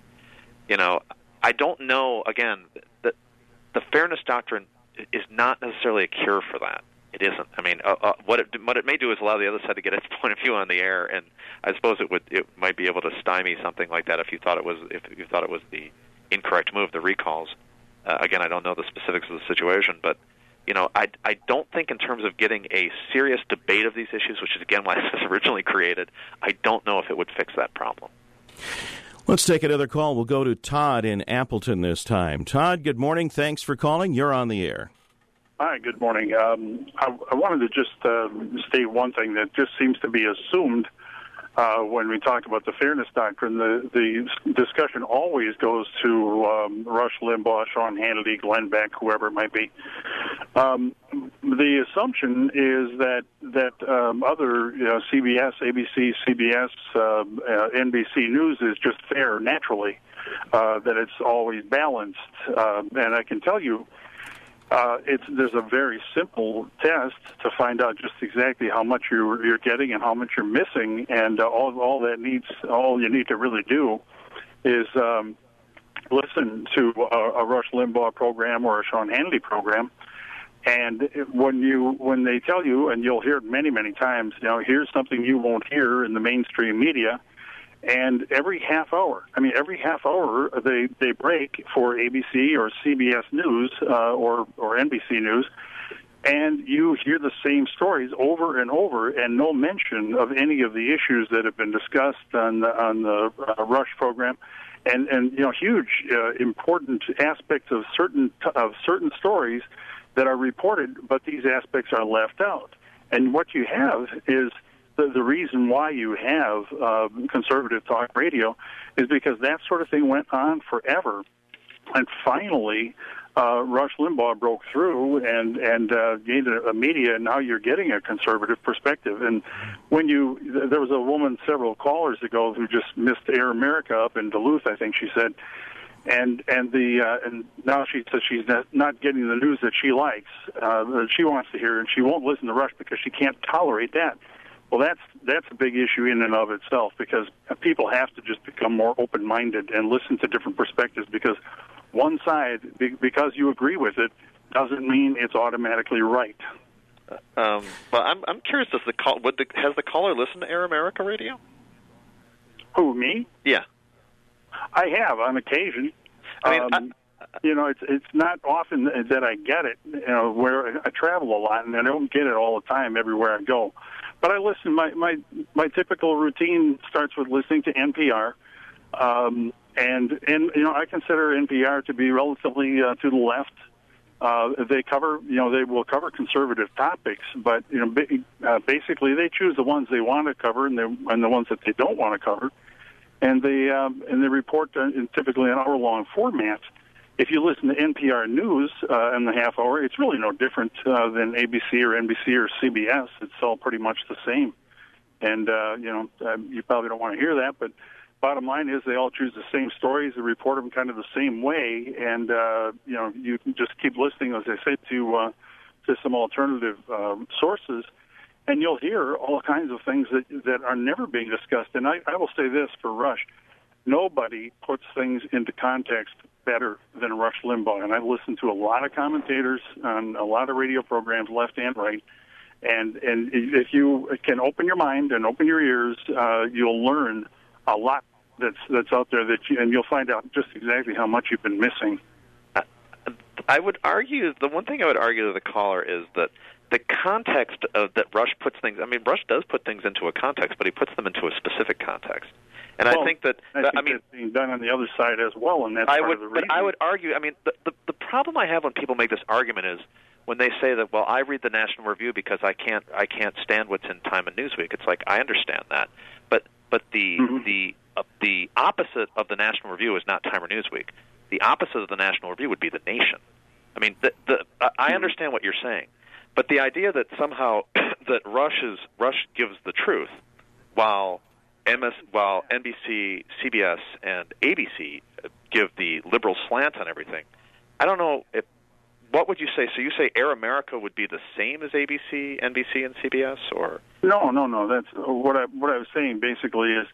you know, I don't know. Again, the the fairness doctrine is not necessarily a cure for that. It isn't. I mean, uh, uh, what it what it may do is allow the other side to get its point of view on the air, and I suppose it would it might be able to stymie something like that if you thought it was if you thought it was the incorrect move, the recalls. Uh, again, I don't know the specifics of the situation, but you know, I I don't think in terms of getting a serious debate of these issues, which is again why this was originally created, I don't know if it would fix that problem. Let's take another call. We'll go to Todd in Appleton this time. Todd, good morning. Thanks for calling. You're on the air. Hi, good morning. Um, I, I wanted to just uh, state one thing that just seems to be assumed uh, when we talk about the fairness doctrine. The, the discussion always goes to um, Rush Limbaugh, Sean Hannity, Glenn Beck, whoever it might be. Um, the assumption is that that um, other you know, C B S, A B C, C B S, uh, uh, N B C News is just fair naturally, uh, that it's always balanced. Uh, and I can tell you, Uh, it's there's a very simple test to find out just exactly how much you're, you're getting and how much you're missing, and uh, all all that needs all you need to really do is um, listen to a, a Rush Limbaugh program or a Sean Hannity program, and when you when they tell you, and you'll hear it many many times, you know, here's something you won't hear in the mainstream media, And every half hour, I mean, every half hour they, they break for A B C or C B S News uh, or, or N B C News, and you hear the same stories over and over, and no mention of any of the issues that have been discussed on the, on the uh, Rush program. And, and you know, huge, uh, important aspects of certain of certain stories that are reported, but these aspects are left out. And what you have is the, the reason why you have uh, conservative talk radio is because that sort of thing went on forever. And finally, uh, Rush Limbaugh broke through and and uh, gained a, a media, and now you're getting a conservative perspective. And when you, there was a woman several callers ago who just missed Air America up in Duluth, I think she said, and and the uh, and now she says she's not, not getting the news that she likes, uh, that she wants to hear, and she won't listen to Rush because she can't tolerate that. Well, that's that's a big issue in and of itself, because people have to just become more open-minded and listen to different perspectives, because one side, because you agree with it, doesn't mean it's automatically right. Um, well, I'm I'm curious. Does the call would the, has the caller listened to Air America Radio? Who, me? Yeah, I have on occasion. I mean, um, I, you know, it's it's not often that I get it. You know, where I travel a lot, and I don't get it all the time everywhere I go. But I listen. My my my typical routine starts with listening to N P R. Um, And, and you know, I consider N P R to be relatively uh, to the left. Uh, they cover, you know, they will cover conservative topics, but, you know, ba- uh, basically they choose the ones they want to cover and, and the ones that they don't want to cover. And they, um, and they report in typically an hour-long format. If you listen to N P R News uh, in the half hour, it's really no different uh, than A B C or N B C or C B S. It's all pretty much the same. And, uh, you know, uh, you probably don't want to hear that, but bottom line is they all choose the same stories and report them kind of the same way, and uh, you know, you can just keep listening, as I said, to uh, to some alternative um, sources, and you'll hear all kinds of things that that are never being discussed. And I, I will say this for Rush: nobody puts things into context better than Rush Limbaugh. And I listen to a lot of commentators on a lot of radio programs, left and right. And and if you can open your mind and open your ears, uh, you'll learn a lot that's that's out there, that you, and you'll find out just exactly how much you've been missing. I would argue, the one thing I would argue to the caller is that the context of that Rush puts things, I mean, Rush does put things into a context, but he puts them into a specific context. And well, I think that, I, think I mean, that's being done on the other side as well, and that's I part would, of the but reason. I would argue, I mean, the, the, the problem I have when people make this argument is when they say that, well, I read the National Review because I can't, I can't stand what's in Time and Newsweek. It's like, I understand that, but but the mm-hmm. the uh, the opposite of the National Review is not Time or Newsweek. The opposite of the National Review would be The Nation. I mean, the, the, uh, I understand what you're saying, but the idea that somehow that Rush is Rush gives the truth, while M S, while N B C, C B S, and A B C give the liberal slant on everything, I don't know if. What would you say? So you say Air America would be the same as A B C, N B C, and C B S, or no, no, no. That's what I what I was saying. Basically, is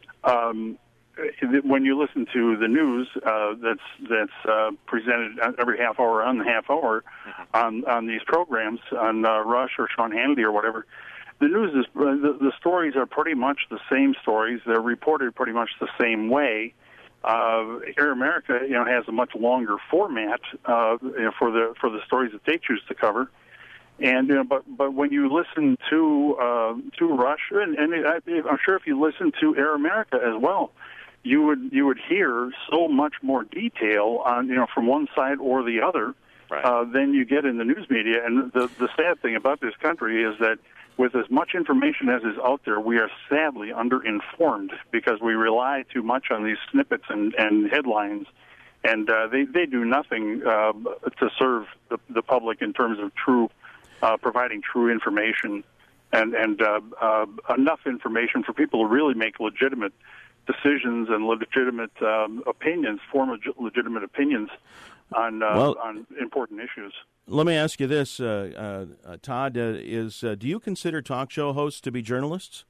um, when you listen to the news uh, that's that's uh, presented every half hour on the half hour mm-hmm. on on these programs on uh, Rush or Sean Hannity or whatever. The news is the, the stories are pretty much the same stories. They're reported pretty much the same way. Uh, Air America, you know, has a much longer format uh, you know, for the for the stories that they choose to cover, and you know, but but when you listen to uh, to Rush, and, and I, I'm sure if you listen to Air America as well, you would you would hear so much more detail on you know from one side or the other right. uh, than you get in the news media. And the the sad thing about this country is that, with as much information as is out there, we are sadly underinformed because we rely too much on these snippets and, and headlines, and uh, they, they do nothing uh, to serve the, the public in terms of true, uh, providing true information and, and uh, uh, enough information for people to really make legitimate decisions and legitimate um, opinions, form legitimate opinions on uh, well, on important issues. Let me ask you this, uh, uh, Todd, uh, is uh, do you consider talk show hosts to be journalists?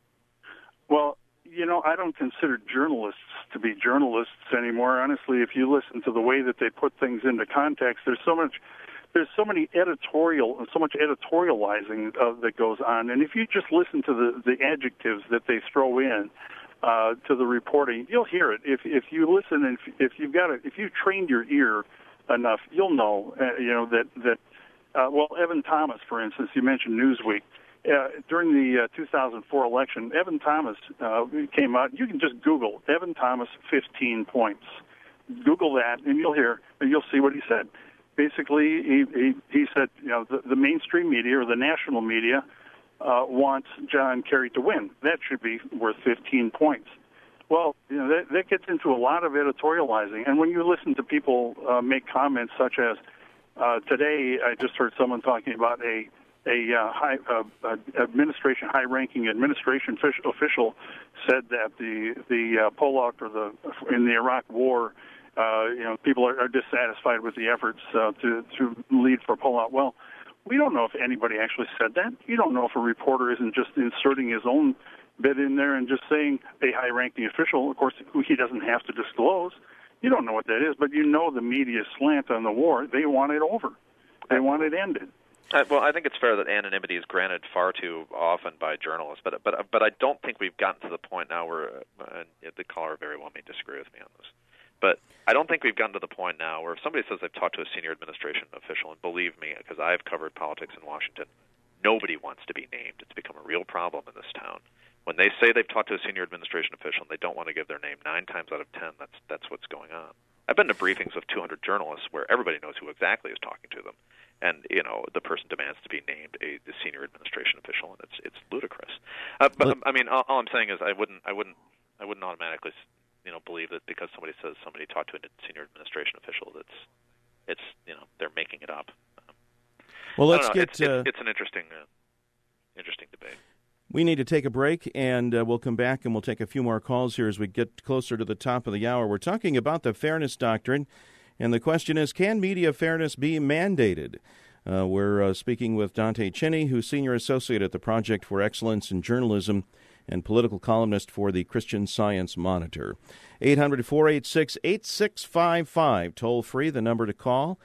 Well, you know, I don't consider journalists to be journalists anymore. Honestly, if you listen to the way that they put things into context, there's so much, there's so many editorial, so much editorializing uh, that goes on. And if you just listen to the, the adjectives that they throw in, uh, to the reporting, you'll hear it. If if you listen and if, if you've got it, if you've trained your ear enough, you'll know. Uh, you know that that. Uh, well, Evan Thomas, for instance, you mentioned Newsweek. Uh, during the uh, two thousand four election, Evan Thomas uh, came out. You can just Google Evan Thomas fifteen points. Google that, and you'll hear, and you'll see what he said. Basically, he he, he said, you know, the, the mainstream media or the national media uh, wants John Kerry to win. That should be worth fifteen points. Well, you know, that, that gets into a lot of editorializing, and when you listen to people uh, make comments such as, uh, today, I just heard someone talking about a a uh, high uh, uh, administration, high-ranking administration official, official said that the the uh, Polak or the in the Iraq War, uh, you know, people are, are dissatisfied with the efforts uh, to to lead for Polak. Well, we don't know if anybody actually said that. You don't know if a reporter isn't just inserting his own bit in there and just saying a high-ranking official, of course, who he doesn't have to disclose. You don't know what that is, but you know the media slant on the war. They want it over. They want it ended. Uh, well, I think it's fair that anonymity is granted far too often by journalists, but but but I don't think we've gotten to the point now where uh, the caller very well may disagree with me on this, but I don't think we've gotten to the point now where if somebody says they've talked to a senior administration official, and believe me, because I've covered politics in Washington, nobody wants to be named. It's become a real problem in this town. When they say they've talked to a senior administration official and they don't want to give their name, nine times out of ten, that's that's what's going on. I've been to briefings of two hundred journalists where everybody knows who exactly is talking to them, and you know the person demands to be named a the senior administration official, and it's it's ludicrous. Uh, but I mean, all, all I'm saying is I wouldn't I wouldn't I wouldn't automatically you know believe that because somebody says somebody talked to a senior administration official that's it's you know they're making it up. Um, well, let's know, get. It's, uh... it's, it's an interesting uh, interesting debate. We need to take a break, and uh, we'll come back and we'll take a few more calls here as we get closer to the top of the hour. We're talking about the Fairness Doctrine, and the question is, can media fairness be mandated? Uh, we're uh, speaking with Dante Cheney, who's Senior Associate at the Project for Excellence in Journalism and political columnist for the Christian Science Monitor. eight hundred, four eight six, eight six five five, toll-free, the number to call,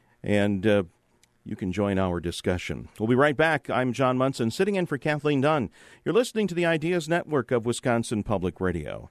and uh, you can join our discussion. We'll be right back. I'm John Munson, sitting in for Kathleen Dunn. You're listening to the Ideas Network of Wisconsin Public Radio.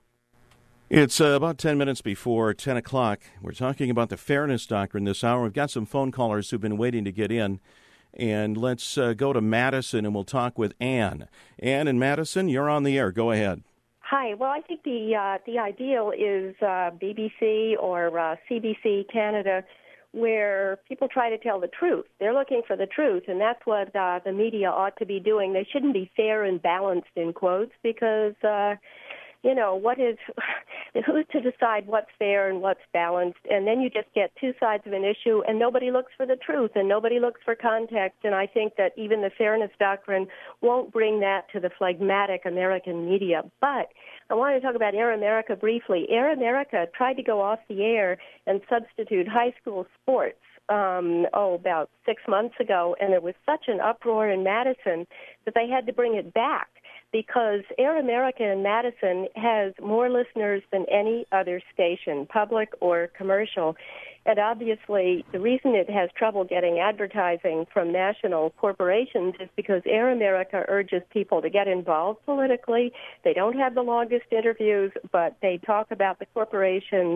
It's uh, about ten minutes before ten o'clock. We're talking about the Fairness Doctrine this hour. We've got some phone callers who've been waiting to get in. And let's uh, go to Madison, and we'll talk with Ann. Ann in Madison, you're on the air. Go ahead. Hi. Well, I think the uh, the ideal is uh, B B C or uh, C B C Canada, where people try to tell the truth. They're looking for the truth, and that's what uh, the media ought to be doing. They shouldn't be fair and balanced, in quotes, because, uh, you know, what is, who's to decide what's fair and what's balanced? And then you just get two sides of an issue, and nobody looks for the truth, and nobody looks for context. And I think that even the Fairness Doctrine won't bring that to the phlegmatic American media. But I want to talk about Air America briefly. Air America tried to go off the air and substitute high school sports, um, oh, about six months ago, and there was such an uproar in Madison that they had to bring it back, because Air America in Madison has more listeners than any other station, public or commercial. And obviously, the reason it has trouble getting advertising from national corporations is because Air America urges people to get involved politically. They don't have the longest interviews, but they talk about the corporations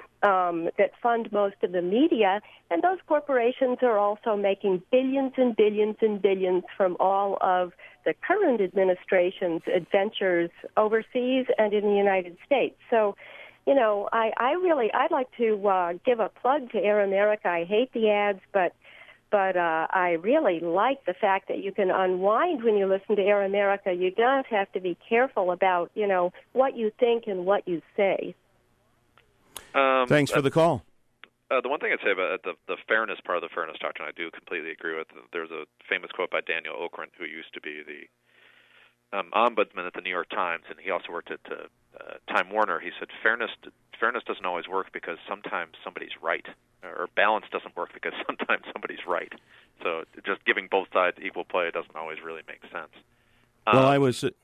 um, that fund most of the media. And those corporations are also making billions and billions and billions from all of the current administration's adventures overseas and in the United States. So, you know, I, I really, I'd like to uh, give a plug to Air America. I hate the ads, but but uh, I really like the fact that you can unwind when you listen to Air America. You don't have to be careful about, you know, what you think and what you say. Um, Thanks for uh, the call. Uh, the one thing I'd say about the, the fairness part of the Fairness Doctrine, I do completely agree with. There's a famous quote by Daniel Okrent, who used to be the um, ombudsman at the New York Times, and he also worked at uh, uh, Time Warner. He said, fairness fairness doesn't always work because sometimes somebody's right, or balance doesn't work because sometimes somebody's right. So just giving both sides equal play doesn't always really make sense. Um, Well, I was... Uh,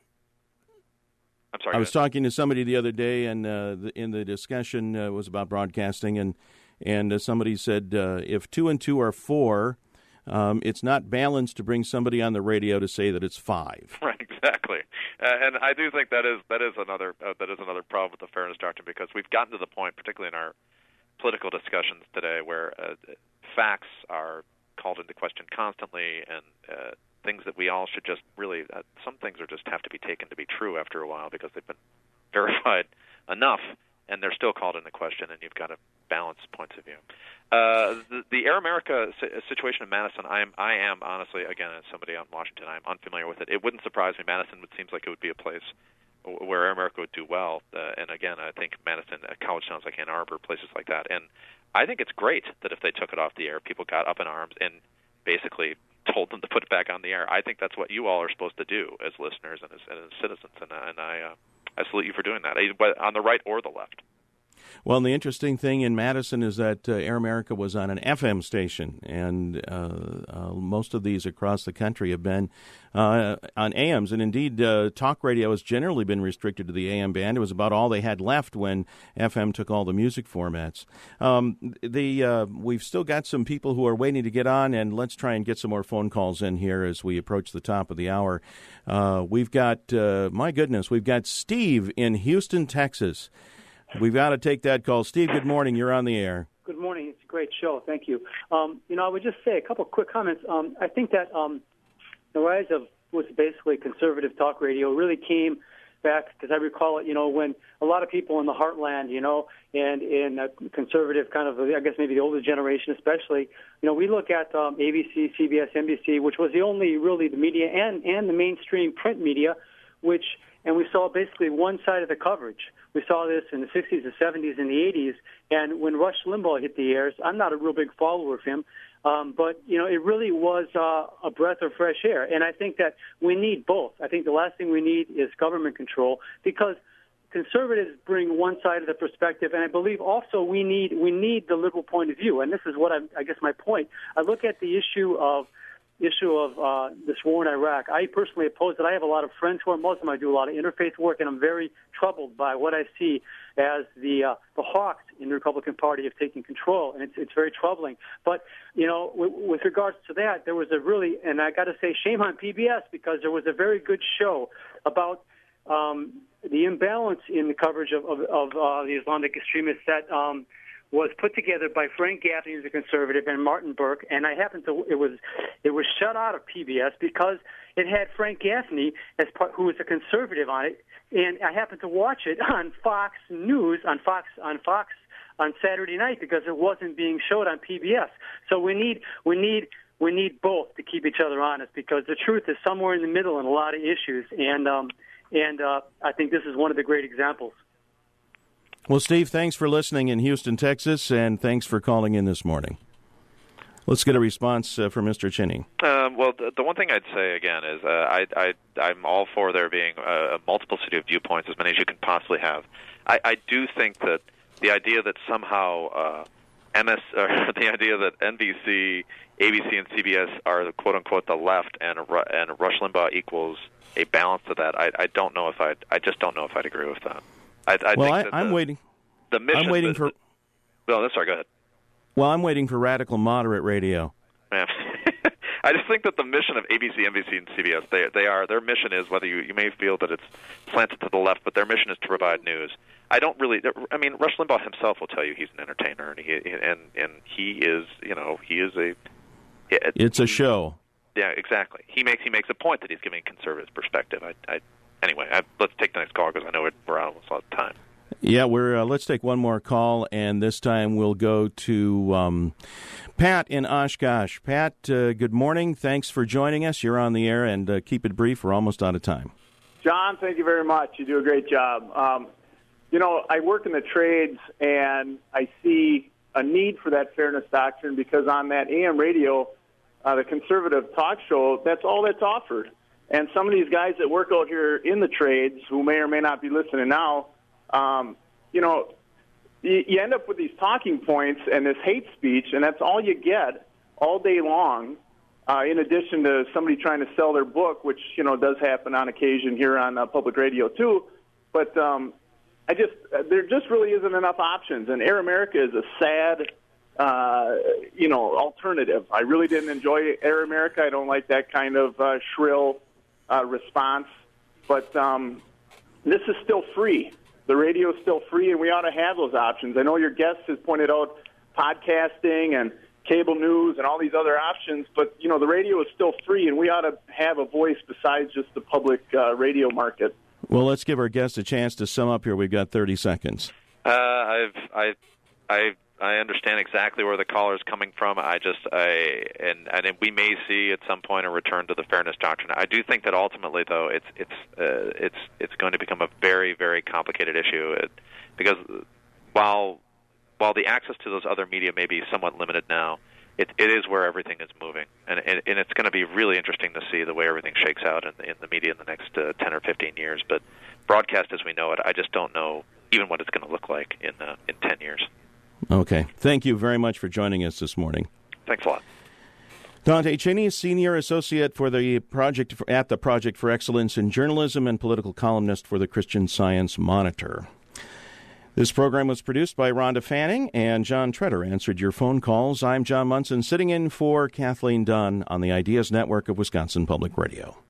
I'm sorry. I was talking to somebody the other day, and uh, the, in the discussion uh, was about broadcasting, and and uh, somebody said uh, if two and two are four, um, it's not balanced to bring somebody on the radio to say that it's five. Right, exactly. and I do think that is that is another uh, that is another problem with the fairness doctrine, because we've gotten to the point, particularly in our political discussions today, where uh, facts are called into question constantly, and uh, things that we all should just really uh, some things are just have to be taken to be true after a while because they've been verified enough, and they're still called into question, and you've got to balance points of view. Uh, the, the Air America situation in Madison, I am, I am honestly, again, as somebody out in Washington, I am unfamiliar with it. It wouldn't surprise me. Madison would seems like it would be a place where Air America would do well. Uh, and again, I think Madison, uh, college towns like Ann Arbor, places like that. And I think it's great that if they took it off the air, people got up in arms and basically told them to put it back on the air. I think that's what you all are supposed to do as listeners and as, and as citizens. And, uh, and I, uh, I salute you for doing that, on the right or the left. Well, and the interesting thing in Madison is that uh, Air America was on an F M station, and uh, uh, most of these across the country have been uh, on A Ms. And indeed, uh, talk radio has generally been restricted to the A M band. It was about all they had left when F M took all the music formats. Um, the uh, we've still got some people who are waiting to get on, and let's try and get some more phone calls in here as we approach the top of the hour. Uh, we've got, uh, my goodness, we've got Steve in Houston, Texas. We've got to take that call. Steve, good morning. You're on the air. Good morning. It's a great show. Thank you. Um, you know, I would just say a couple of quick comments. Um, I think that um, the rise of what's basically conservative talk radio really came back, because I recall it, you know, when a lot of people in the heartland, you know, and in a conservative kind of, I guess maybe the older generation especially, you know, we look at um, A B C, C B S, N B C, which was the only really the media and, and the mainstream print media, which, and we saw basically one side of the coverage. We saw this in the sixties, the seventies, and the eighties. And when Rush Limbaugh hit the airs, I'm not a real big follower of him, um, but, you know, it really was uh, a breath of fresh air. And I think that we need both. I think the last thing we need is government control, because conservatives bring one side of the perspective, and I believe also we need we need the liberal point of view. And this is what I, I guess my point. I look at the issue of issue of uh, this war in Iraq. I personally oppose it. I have a lot of friends who are Muslim. I do a lot of interfaith work, and I'm very troubled by what I see as the uh, the hawks in the Republican Party have taken control, and it's it's very troubling. But, you know, with, with regards to that, there was a really, and I got to say, shame on P B S, because there was a very good show about um, the imbalance in the coverage of, of, of uh, the Islamic extremists that um, was put together by Frank Gaffney, who's a conservative, and Martin Burke, and I happened to it was it was shut out of P B S because it had Frank Gaffney as part, who was a conservative on it, and I happened to watch it on Fox News on Fox on Fox on Saturday night because it wasn't being showed on P B S. So we need we need we need both to keep each other honest, because the truth is somewhere in the middle in a lot of issues, and um, and uh, I think this is one of the great examples. Well, Steve, thanks for listening in Houston, Texas, and thanks for calling in this morning. Let's get a response uh, from Mister Cheney. Um, well, the, the one thing I'd say, again, is uh, I, I, I'm all for there being a, a multiplicity of viewpoints, as many as you can possibly have. I, I do think that the idea that somehow uh, M S, or the idea that N B C, A B C, and C B S are the quote-unquote the left, and and Rush Limbaugh equals a balance to that, I, I don't know if I'd, I just don't know if I'd agree with that. I, I well, think I, that I'm the, waiting. The mission. I'm waiting the, for. Well, sorry. Go ahead. Well, I'm waiting for radical moderate radio. Yeah. I just think that the mission of A B C, N B C, and C B S, they they are their mission is, whether you you may feel that it's slanted to the left, but their mission is to provide news. I don't really. I mean, Rush Limbaugh himself will tell you he's an entertainer, and he and and he is. You know, he is a. It, it's a show. Yeah, exactly. He makes he makes a point that he's giving a conservative perspective. I, I anyway. I, let's take the next call because I know we're out almost out of time. Yeah, we're. Uh, let's take one more call, and this time we'll go to um, Pat in Oshkosh. Pat, uh, good morning. Thanks for joining us. You're on the air, and uh, keep it brief. We're almost out of time. John, thank you very much. You do a great job. Um, you know, I work in the trades, and I see a need for that fairness doctrine because on that A M radio, uh, the conservative talk show, that's all that's offered. And some of these guys that work out here in the trades, who may or may not be listening now, um, you know, you, you end up with these talking points and this hate speech, and that's all you get all day long, uh, in addition to somebody trying to sell their book, which, you know, does happen on occasion here on uh, public radio too. But um, I just there just really isn't enough options, and Air America is a sad, uh, you know, alternative. I really didn't enjoy Air America. I don't like that kind of uh, shrill uh, response. but um, this is still free. The radio is still free, and we ought to have those options. I know your guest has pointed out podcasting and cable news and all these other options, but, you know, the radio is still free, and we ought to have a voice besides just the public uh, radio market. Well, let's give our guest a chance to sum up here. We've got thirty seconds. Uh, I've, I, I, I understand exactly where the caller is coming from. I just, I, and and we may see at some point a return to the fairness doctrine. I do think that ultimately, though, it's it's uh, it's it's going to become a very very complicated issue it, because while while the access to those other media may be somewhat limited now, it it is where everything is moving, and and, and it's going to be really interesting to see the way everything shakes out in, in the media in the next uh, ten or fifteen years. But broadcast as we know it, I just don't know even what it's going to look like in uh, in ten years. Okay. Thank you very much for joining us this morning. Thanks a lot. Dante Cheney, Senior Associate for the project for, at the Project for Excellence in Journalism and political columnist for the Christian Science Monitor. This program was produced by Rhonda Fanning, and John Treader answered your phone calls. I'm John Munson, sitting in for Kathleen Dunn on the Ideas Network of Wisconsin Public Radio.